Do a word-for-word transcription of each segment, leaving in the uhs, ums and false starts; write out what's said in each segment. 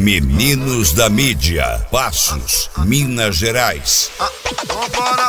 Meninos da Mídia, Passos, Minas Gerais. Ah, vambora.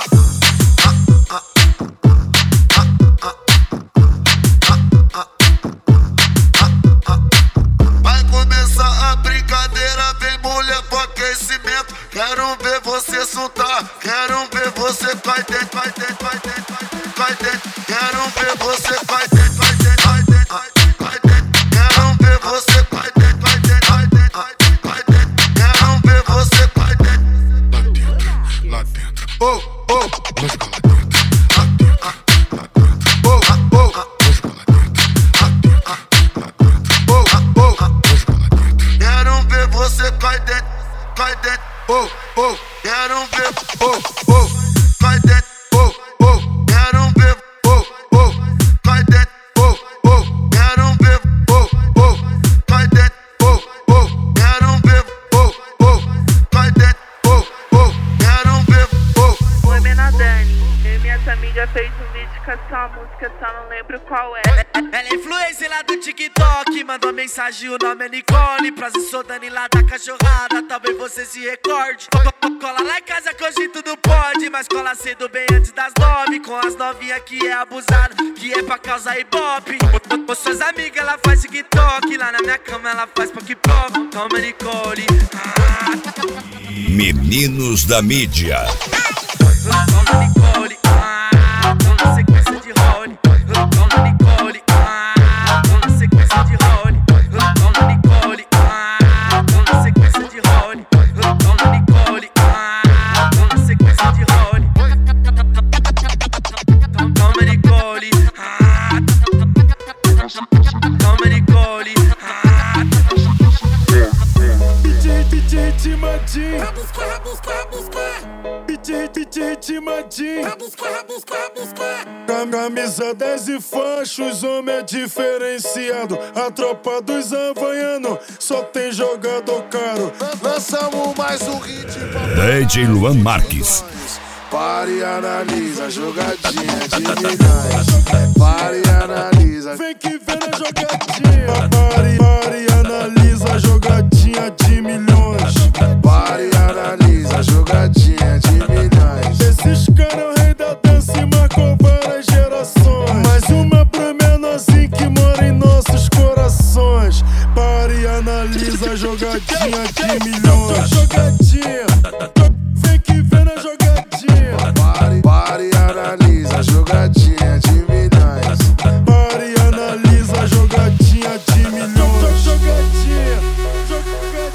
Vai começar a brincadeira, vem mulher pro aquecimento. Quero ver você soltar, quero ver você vai dentro, vai dentro, vai dentro, vai dentro. Quero ver você vai dentro, vai dentro, vai dentro, vai dentro. Quero ver você vai dentro, vai dentro, vai dentro, vai dentro. Quero ver você vai dentro. Lá dentro, lá dentro. Oh, oh, Vou jogar lá dentro. Lá dentro, lá dentro. oh, oh, Vou jogar lá dentro. Lá dentro, lá dentro. oh, oh. Vou jogar lá dentro. Quero ver você cai dentro, cai dentro, oh, oh. Quero ver, oh, oh, cai dentro, oh, oh. Quero ver, oh, oh, cai dentro, oh, oh. Quero ver, oh, oh, cai dentro, oh, oh. Quero ver, oh, oh, cai dentro, oh, oh. Quero ver, oh. Oi, Mena Dani, eu e minha amiga fez um vídeo com essa música, só não lembro qual é. Ela é influencer lá do TikTok, mandou mensagem, o nome é Nicole. Prazer, sou Dani lá da cachorrada, talvez você se recorde. Co- co- Cola lá em casa que hoje tudo pode, mas cola cedo bem antes das nove. Com as novinhas que é abusado, que é pra causar ibope. Com suas amigas ela faz TikTok, lá na minha cama ela faz pop-pop. Calma, Nicole. Ah. Meninos da Mídia. Calma, Nicole. Ah. Vamos na sequência de role. Calma, Nicole. Ah. Vamos na sequência de role. Calma, Nicole. Ah. Vamos na sequência de role. Calma, Nicole. Ah. Vamos na sequência de role. Calma, Nicole. Ah. Calma, Nicole. Ah. D J, D J Timadinho. Rabusca, rabusca, rabusca. D J, D J Timadinho. Rabusca, rabusca, rabusca. Camisa dez e fachos, homem é diferenciado. A tropa dos havaianos só tem jogador caro. Lançamos mais um hit. D J Luan Marques. Pare e analisa, jogadinha de milhões. Pare e analisa. Vem que vem na jogadinha. Pare, pare e analisa, jogadinha de milhões. Pare e analisa, jogadinha de milhões. Esses caras é o rei da dança e marcou várias gerações. Mais uma pra menorzinho que mora em nossos corações. Pare e analisa, jogadinha de milhões. Jogadinha, vem que vem na jogadinha. Pare, pare e analisa, jogadinha de milhões. Pare e analisa, jogadinha de milhões. Jogadinha, jogadinha.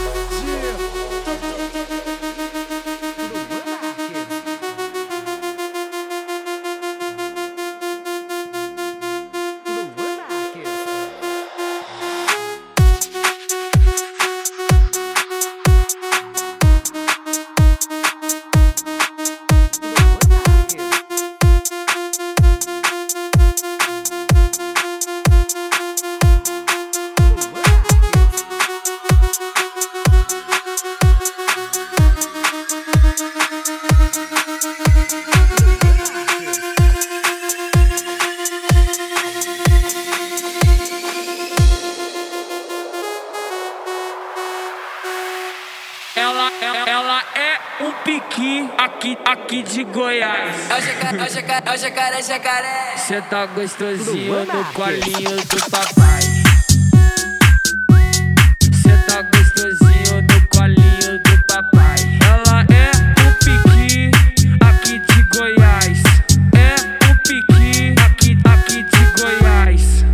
Ela, ela, ela é um piqui aqui, aqui de Goiás. É o jacaré, é o jacaré, é o jacaré, jacaré. Cê tá gostosinho no colinho do papai. Cê tá gostosinho no colinho do papai. Ela é um piqui aqui de Goiás. É um piqui aqui, aqui de Goiás.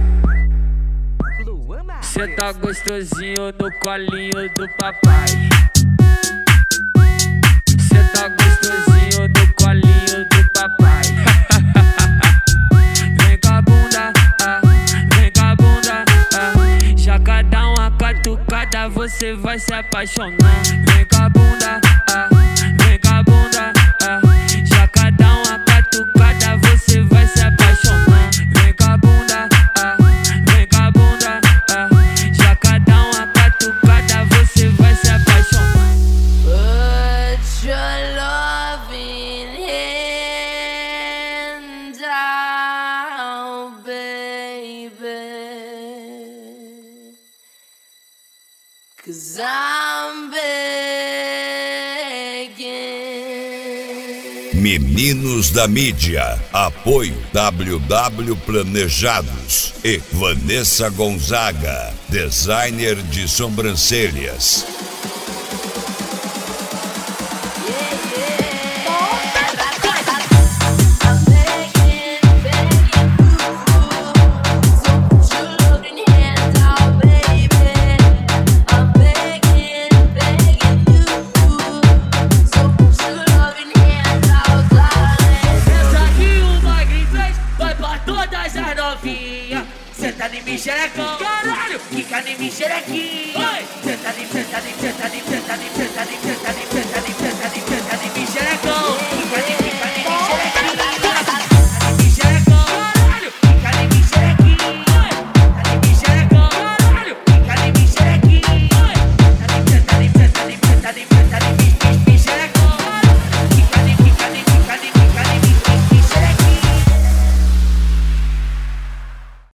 Cê tá gostosinho no colinho do papai. Cê tá gostosinho no colinho do papai. Vem com a bunda, ah, vem com a bunda, ah. Já cada uma catucada você vai se apaixonar. Vem com a bunda, ah, vem com a bunda, ah. Já cada uma catucada você vai se apaixonar. Vem com a bunda, ah, vem com a bunda, ah. Já cada uma catucada você vai se apaixonar. Put your loving hand down, baby. 'cause I'm begging. Meninos da Mídia. Apoio W W Planejados e Vanessa Gonzaga, designer de sobrancelhas. Senta em mim, xerecão, caralho, fica em mim, xerequinho. Senta em mim, senta em mim, senta em mim, senta em mim, senta em mim, senta em mim, senta em mim, senta em mim, senta em mim,